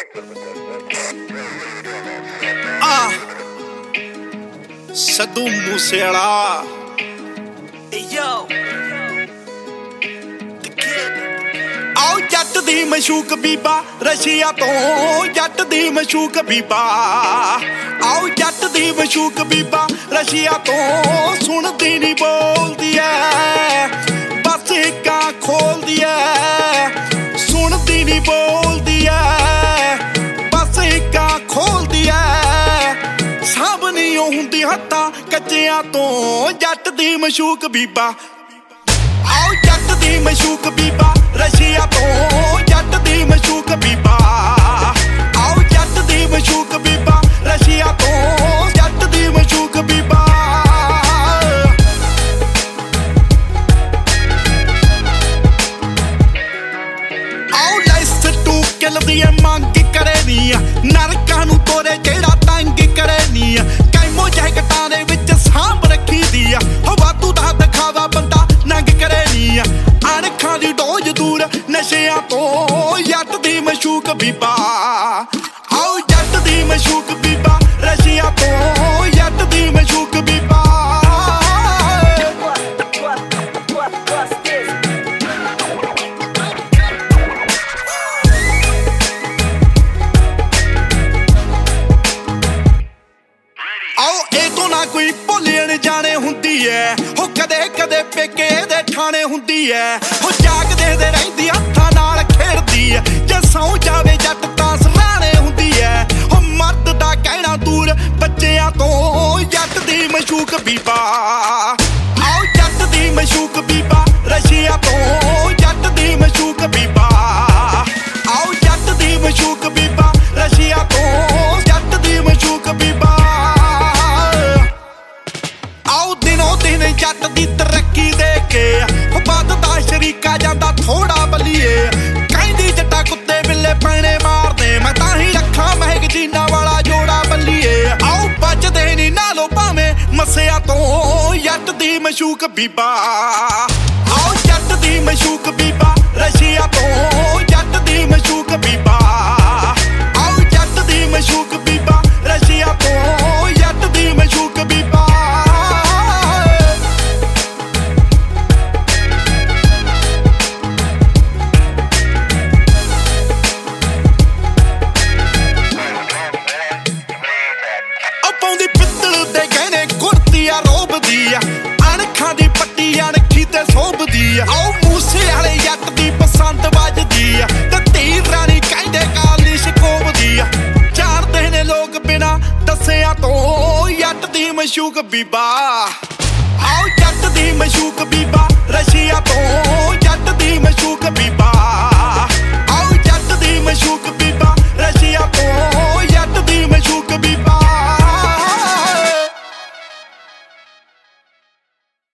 ਸਿੱਧੂ ਮੂਸੇਵਾਲਾ ਆਓ ਜੱਟ ਦੀ ਮਸ਼ੂਕ ਬੀਬਾ ਰਸ਼ੀਆ ਤੋਂ, ਜੱਟ ਦੀ ਮਸ਼ੂਕ ਬੀਬਾ ਆਓ ਜੱਟ ਦੀ ਮਸ਼ੂਕ ਬੀਬਾ ਰਸ਼ੀਆ ਤੋਂ। ਸੁਣਦੀ ਨੀ ਬੋਲਦੀ ਐ ਬਸ ਹਿੱਕਾਂ ਖੋਲਦੀ ਐ, ਸੁਣਦੀ ਨੀ ਬੋਲਦੀ ਐ ਬਸ ਹਿੱਕਾਂ ਖੋਲਦੀ ਐ। ਸਭ ਨੀ ਉਹ ਹੁੰਦੀ ਹੱਥਾਂ ਕੱਚਿਆਂ ਤੋਂ, ਜੱਟ ਦੀ ਮਸ਼ੂਕ ਬੀਬਾ ਆਓ ਜੱਟ ਦੀ ਮਸ਼ੂਕ ਬੀਬਾ ਰਸ਼ੀਆ ਤੋਂ, ਜੱਟ ਦੀ ਮਸ਼ੂਕ ਬੀਬਾ ਆਓ ਜੱਟ ਦੀ ਮਸ਼ੂਕ ਬੀਬਾ ਰਸ਼ੀਆ ਤੋਂ, ਜੱਟ ਦੀ ਮਸ਼ੂਕ ਬੀਬਾ। ਆਓ ਲੈਸ ਟੂ ਕਿਲ ਦੀ ਮੰਗ ਕਰੇ ਨੀ, ਨਰਕਾਂ ਨੂੰ ਤੋਰੇ ਜਿਹੜਾ ਤੰਗ ਕਰੇ ਨੀ। ਕੈਮੋ ਜੈਕਟਾਂ ਦੇ ਵਿੱਚ ਸਾਂਭ ਰੱਖੀ ਦੀ ਆ, ਵਾਧੂ ਦਾ ਦਿਖਾਵਾ ਬੰਦਾ ਨੰਗ ਕਰੇ ਨੀ। ਅਣਖਾਂ ਦੀ ਡੋਜ ਦੂਰ ਨਸ਼ਿਆਂ ਤੋਂ, ਜੱਟ ਦੀ ਮਸ਼ੂਕ ਬੀਬਾ ਆਓ ਜੱਟ ਦੀ ਮਸ਼ੂਕ ਬੀਬਾ ਰਸ਼ੀਆ ਤੋਂ, ਜੱਟ ਦੀ ਮਸ਼ੂਕ ਬੀਬਾ। ਆਓ ਇਹ ਤੋਂ ਨਾ ਕੋਈ ਭੁੱਲਣ ਜਾਣੇ ਹੁੰਦੀ ਐ, ਉਹ ਕਦੇ ਕਦੇ ਪੇਕੇ ਦੇ ਠਾਣੇ ਹੁੰਦੀ ਐ। ਉਹ ਜਾਗਦੇ ਦੇ ਰਹਿੰਦੀ ਹੱਥਾਂ ਨਾਲ ਖੇਡਦੀ ਐ, ਜੇ ਸੌਂ ਜਾਵੇ ਜੱਟ ਤਾਂ ਸਰਾਣੇ ਹੁੰਦੀ ਐ। ਉਹ ਮਰਦ ਦਾ ਕਹਿਣਾ ਦੂਰ ਬੱਚਿਆਂ ਤੋਂ, ਜੱਟ ਦੀ ਮਸ਼ੂਕ ਬੀਬਾ ਆਓ ਜੱਟ ਦੀ ਮਸ਼ੂਕ ਬੀਬਾ ਰਸ਼ੀਆ ਤੋਂ, ਜੱਟ ਦੀ ਮਸ਼ੂਕ ਬੀਬਾ ਆਓ ਜੱਟ ਦੀ ਮਸ਼ੂਕ ਬੀਬਾ ਰਸ਼ੀਆ ਤੋਂ, ਜੱਟ ਦੀ ਮਸ਼ੂਕ ਬੀਬਾ। ਆਓ ਦਿਨੋਂ ਦਿਨ ਜੱਟ ਦੀ ਤਰੱਕੀ ਦੇ ਕੇ ਵੱਧਦਾ ਸ਼ਰੀਕਾ ਜਾਂਦਾ ਥੋੜਾ ਬਲੀਏ। ਕਹਿੰਦੀ ਜੱਟਾ ਕੁੱਤੇ ਬਿੱਲੇ ਪੈਣੇ ਮਾਰਦੇ, ਮੈਂ ਤਾਂ ਹੀ ਰੱਖਾਂ ਮੈਗਜ਼ੀਨਾਂ ਵਾਲਾ ਜੋੜਾ ਬੱਲੀਏ। ਆਓ ਬਚਦੇ ਨੀ ਨਾਲੋਂ ਭਾਵੇਂ ਮੱਸਿਆ ਤੋਂ, ਜੱਟ ਦੀ ਮਸ਼ੂਕ ਬੀਬਾ ਆਓ ਜੱਟ ਦੀ ਮਸ਼ੂਕ ਬੀਬਾ ਰਸ਼ੀਆ ਤੋਂ, ਜੱਟ ਦੀ ਮਸ਼ੂਕ ਬੀਬਾ ਆਓ ਜੱਟ ਦੀ ਮਸ਼ੂਕ ਬੀਬਾ ਰਸ਼ੀਆ ਤੋਂ, ਜੱਟ ਦੀ ਮਸ਼ੂਕ ਬੀਬਾ। ਪਾਉਂਦੀ ਪਿੱਤਲ ਦੇ ਗਹਿਣੇ ਕੁੜਤੀ ਆ ਰੋਬਦੀ ਆ, ਅਣਖਾਂ ਦੀ ਪੱਟੀ ਅਣਖੀ ਤੇ ਸੋਭਦੀ ਆ। ਆਓ ਮੂਸੇ ਵਾਲੇ ਜੱਟ ਦੀ ਪਸੰਦ ਵੱਜਦੀ ਆ, ਤੇ ਧੀ ਰਾਣੀ ਕਹਿੰਦੇ ਕਾਲਿਸ਼ ਕੋਬਦੀ ਆ। ਜਾਣਦੇ ਨੇ ਲੋਕ ਬਿਨਾ ਦੱਸਿਆਂ ਤੋਂ, ਜੱਟ ਦੀ ਮਸ਼ੂਕ ਬੀਬਾ ਆਓ ਜੱਟ ਦੀ ਮਸ਼ੂਕ ਬੀਬਾ ਰਸ਼ੀਆ ਤੋਂ,